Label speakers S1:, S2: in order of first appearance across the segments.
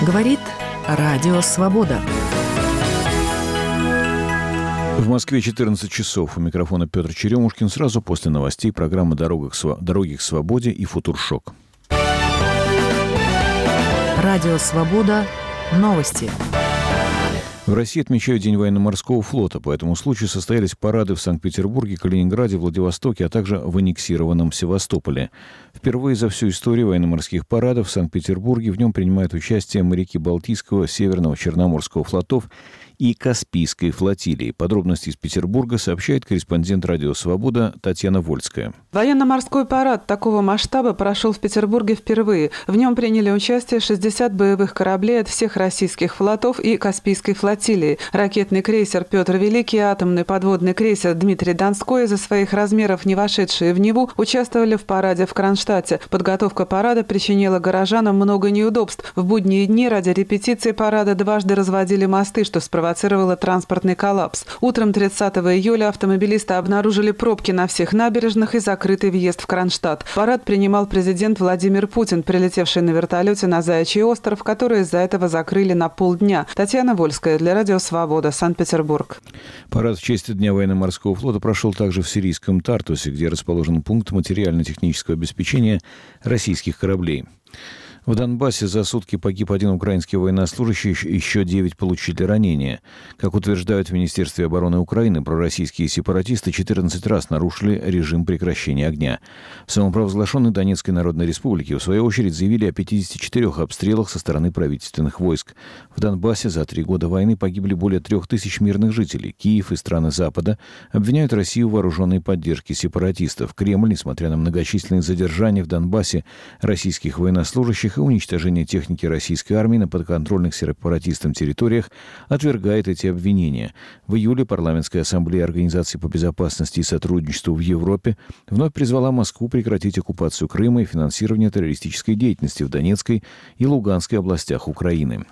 S1: Говорит Радио Свобода.
S2: В Москве 14 часов. У микрофона Петр Черемушкин. Сразу после новостей программа «Дороги к свободе» и «Футуршок».
S1: Радио Свобода. Новости.
S2: В России отмечают День военно-морского флота. По этому случаю состоялись парады в Санкт-Петербурге, Калининграде, Владивостоке, а также в аннексированном Севастополе. Впервые за всю историю военно-морских парадов в Санкт-Петербурге в нем принимают участие моряки Балтийского, Северного, Черноморского флотов и Каспийской флотилии. Подробности из Петербурга сообщает корреспондент «Радио Свобода» Татьяна Вольская.
S3: Военно-морской парад такого масштаба прошел в Петербурге впервые. В нем приняли участие 60 боевых кораблей от всех российских флотов и Каспийской флотилии. Ракетный крейсер «Петр Великий» и атомный подводный крейсер «Дмитрий Донской», из-за своих размеров не вошедшие в Неву, участвовали в параде в Кронштадте. Подготовка парада причинила горожанам много неудобств. В будние дни ради репетиции парада дважды разводили мосты, что спровоцировало транспортный коллапс. Утром 30 июля автомобилисты обнаружили пробки на всех набережных и закрытый въезд в Кронштадт. Парад принимал президент Владимир Путин, прилетевший на вертолете на Заячий остров, который из-за этого закрыли на полдня. Татьяна Вольская для Радио Свобода, Санкт-Петербург.
S2: Парад в честь Дня военно-морского флота прошел также в сирийском Тартусе, где расположен пункт материально-технического обеспечения российских кораблей. В Донбассе за сутки погиб один украинский военнослужащий, еще 9 получили ранения. Как утверждают в Министерстве обороны Украины, пророссийские сепаратисты 14 раз нарушили режим прекращения огня. В самопровозглашенной Донецкой Народной Республике, в свою очередь, заявили о 54 обстрелах со стороны правительственных войск. В Донбассе за 3 года войны погибли более 3000 мирных жителей. Киев и страны Запада обвиняют Россию в вооруженной поддержке сепаратистов. Кремль, несмотря на многочисленные задержания в Донбассе российских военнослужащих и уничтожение техники российской армии на подконтрольных сепаратистам территориях, отвергает эти обвинения. В июле Парламентская ассамблея Организации по безопасности и сотрудничеству в Европе вновь призвала Москву прекратить оккупацию Крыма и финансирование террористической деятельности в Донецкой и Луганской областях Украины.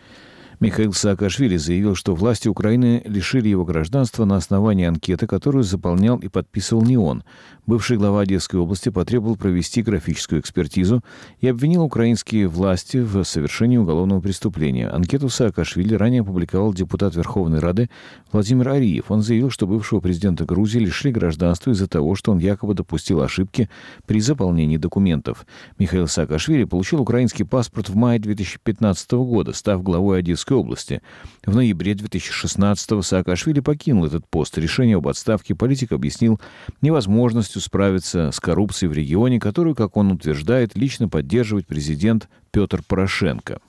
S2: Михаил Саакашвили заявил, что власти Украины лишили его гражданства на основании анкеты, которую заполнял и подписывал не он. Бывший глава Одесской области потребовал провести графическую экспертизу и обвинил украинские власти в совершении уголовного преступления. Анкету Саакашвили ранее опубликовал депутат Верховной Рады Владимир Ариев. Он заявил, что бывшего президента Грузии лишили гражданства из-за того, что он якобы допустил ошибки при заполнении документов. Михаил Саакашвили получил украинский паспорт в мае 2015 года, став главой Одесской области. В ноябре 2016-го Саакашвили покинул этот пост. Решение об отставке политик объяснил невозможностью справиться с коррупцией в регионе, которую, как он утверждает, лично поддерживает президент Петр Порошенко.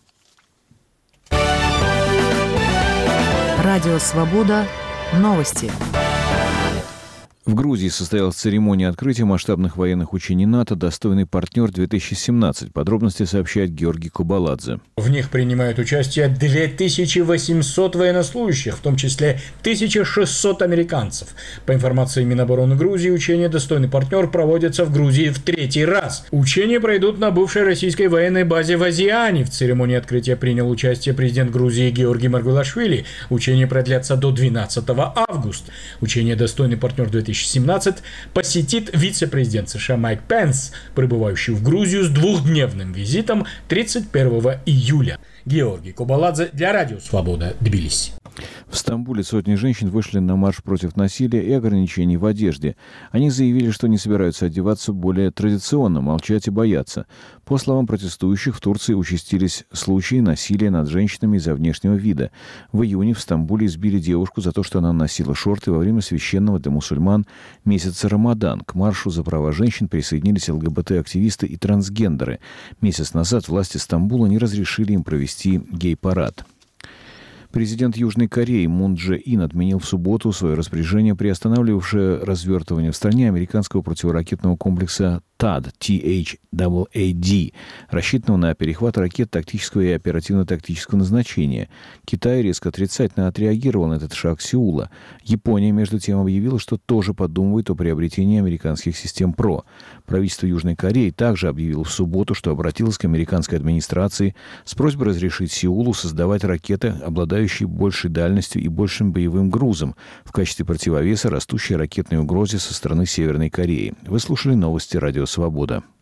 S1: Радио Свобода. Новости.
S2: В Грузии состоялась церемония открытия масштабных военных учений НАТО «Достойный партнер-2017». Подробности сообщает Георгий Кубаладзе.
S4: В них принимают участие 2800 военнослужащих, в том числе 1600 американцев. По информации Минобороны Грузии, учения «Достойный партнер» проводятся в Грузии в 3-й раз. Учения пройдут на бывшей российской военной базе в Азиане. В церемонии открытия принял участие президент Грузии Георгий Маргвелашвили. Учения продлятся до 12 августа. Учение «Достойный партнер-2017» посетит вице-президент США Майк Пенс, прибывающий в Грузию с 2-дневным визитом 31 июля. Георгий Кубаладзе для Радио Свобода, Тбилиси.
S2: В Стамбуле сотни женщин вышли на марш против насилия и ограничений в одежде. Они заявили, что не собираются одеваться более традиционно, молчать и бояться. По словам протестующих, в Турции участились случаи насилия над женщинами из-за внешнего вида. В июне в Стамбуле избили девушку за то, что она носила шорты во время священного для мусульман месяца Рамадан. К маршу за права женщин присоединились ЛГБТ-активисты и трансгендеры. Месяц назад власти Стамбула не разрешили им провести гей-парад. Президент Южной Кореи Мун Чже Ин отменил в субботу свое распоряжение, приостанавливавшее развертывание в стране американского противоракетного комплекса ТАД, THAAD, рассчитанного на перехват ракет тактического и оперативно-тактического назначения. Китай резко отрицательно отреагировал на этот шаг Сеула. Япония, между тем, объявила, что тоже подумывает о приобретении американских систем ПРО. Правительство Южной Кореи также объявило в субботу, что обратилось к американской администрации с просьбой разрешить Сеулу создавать ракеты, обладающие большей дальностью и большим боевым грузом, в качестве противовеса растущей ракетной угрозе со стороны Северной Кореи. Вы слушали новости Радио Свобода.